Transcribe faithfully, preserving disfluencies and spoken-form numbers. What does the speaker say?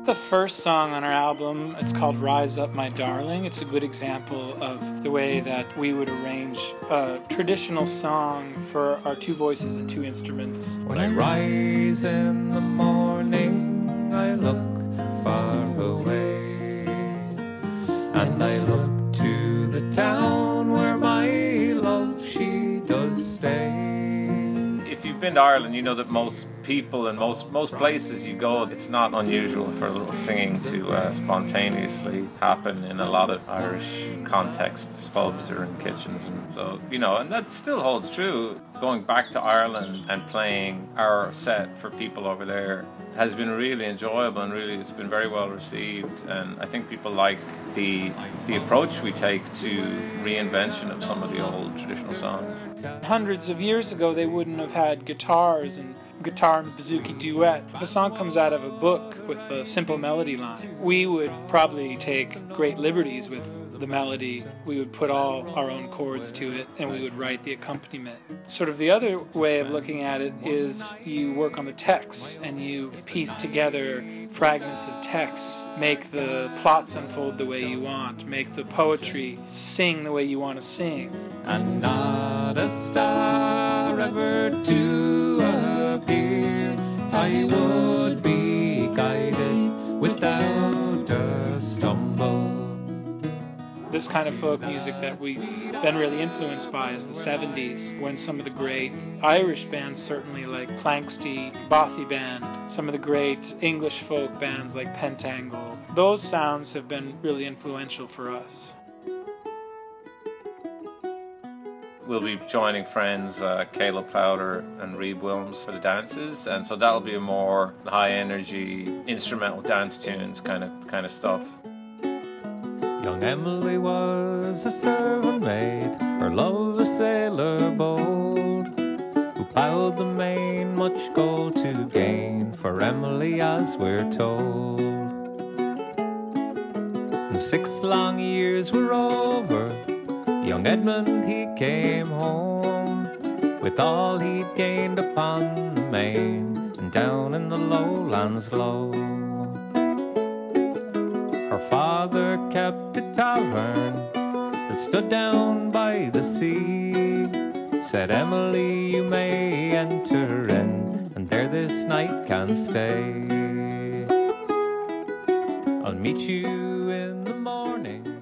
The first song on our album, it's called Rise Up My Darling. It's a good example of the way that we would arrange a traditional song for our two voices and two instruments. When I rise in the morning, I look far away, and I look to the town where my love, she does stay. If you've been to Ireland, you know that most people and most most places you go, it's not unusual for a little singing to uh, spontaneously happen in a lot of Irish contexts, pubs or in kitchens, and so, you know, and that still holds true. Going back to Ireland and playing our set for people over there has been really enjoyable, and really it's been very well received, and I think people like the the approach we take to reinvention of some of the old traditional songs. Hundreds of years ago they wouldn't have had guitars and guitar and bouzouki duet. If a song comes out of a book with a simple melody line, we would probably take great liberties with the melody. We would put all our own chords to it, and we would write the accompaniment. Sort of the other way of looking at it is you work on the text and you piece together fragments of text, make the plots unfold the way you want, make the poetry sing the way you want to sing. And not a star ever to appear, I would be guided without a stumble. This kind of folk music that we've been really influenced by is the seventies, when some of the great Irish bands, certainly like Planxty, Bothy Band, some of the great English folk bands like Pentangle, those sounds have been really influential for us. We'll be joining friends uh, Caleb Plowder and Reeb Wilms for the dances, and so that'll be a more high-energy instrumental dance tunes kind of kind of stuff. Young Emily was a servant maid, her love a sailor bold, who ploughed the main, much gold to gain for Emily, as we're told. And six long years were over, young Edmund he came home, with all he'd gained upon the main, and down in the lowlands low. Her father kept a tavern that stood down by the sea. Said, Emily, you may enter in, and there this night can stay. I'll meet you in the morning.